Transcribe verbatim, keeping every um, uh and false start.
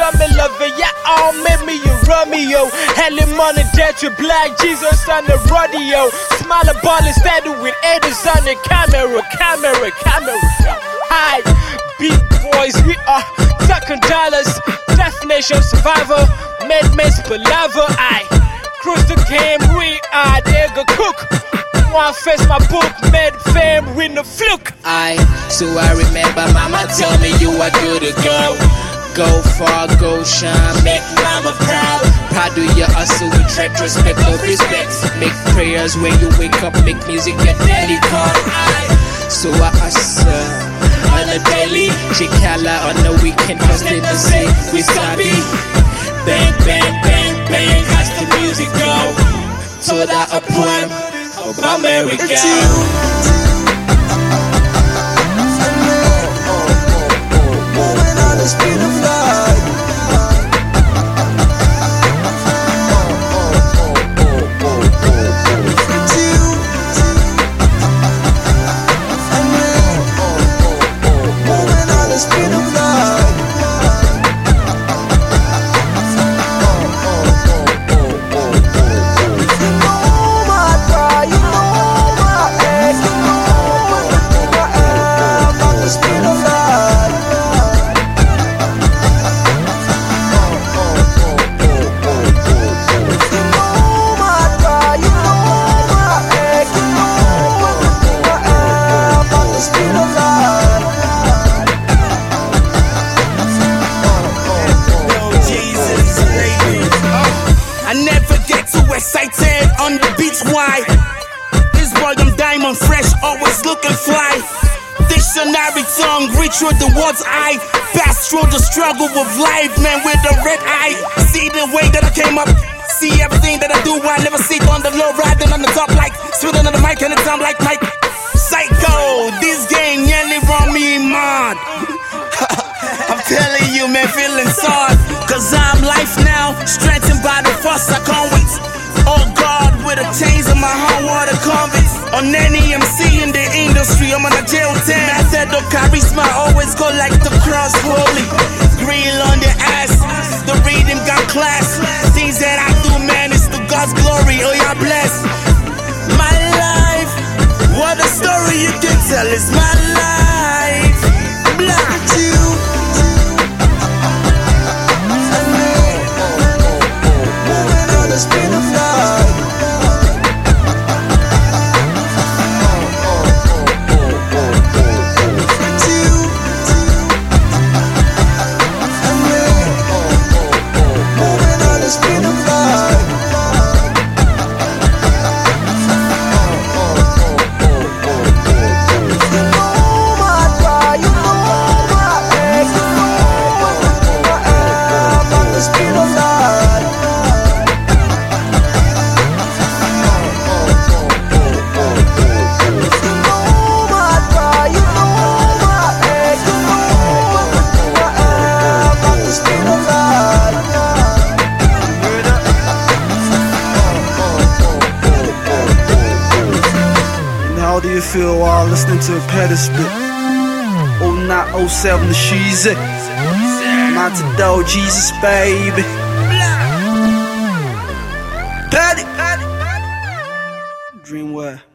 jamais levé, y'a all made me a Romeo. Hella money dead to black Jesus on the rodeo. Smaller ball is steady with haters on the camera, camera, camera. Hi, big boys, we are talking dollars. Definition survivor, made mates palaver. I cruise the game, we are there go cook. One face my book, made fame with the fluke. I, so I remember mama tell me you are good to go. Go far, go shine, make mama proud. Proud of your hustle with retrospect, no respect. Make prayers when you wake up, make music your daily call. I, so I hustle on the daily, Chicala on the weekend, cause in the city we sabi. Bang, bang, bang, bang, as the music go. So that a poem of America. It's you. Moving on the speed of light. It's you. Moving on the speed of light. Excited on the beach, why? This boy, I'm diamond fresh, always looking fly. Dictionary tongue, reach through the world's eye. Pass through the struggle of life, man, with the red eye. See the way that I came up, see everything that I do. I never sit on the low, riding on the top like spitting on the mic and the time like Mike. Psycho, this game nearly run me mad. I'm telling you, man, feeling sorry. Cause I'm life now, strengthened by the force, I can't wait. Oh God, with a chains in my heart, water convicts. On any M C in the industry, I'm on a jail ten. Method of charisma, always go like the cross holy. Grill on the ass, the rhythm got class. Things that I do, man, it's to God's glory, oh yeah, bless. My life, what a story you can tell, it's my life. Black you. It's been a flight. It's you. Moving on, it's been a flight. You know my cry, you know my ache, you know my am on the speed of light. How do you feel while listening to a Petty spit? oh nine oh seven the Sheezy. Not to do Jesus, baby. Petty. Dreamwear.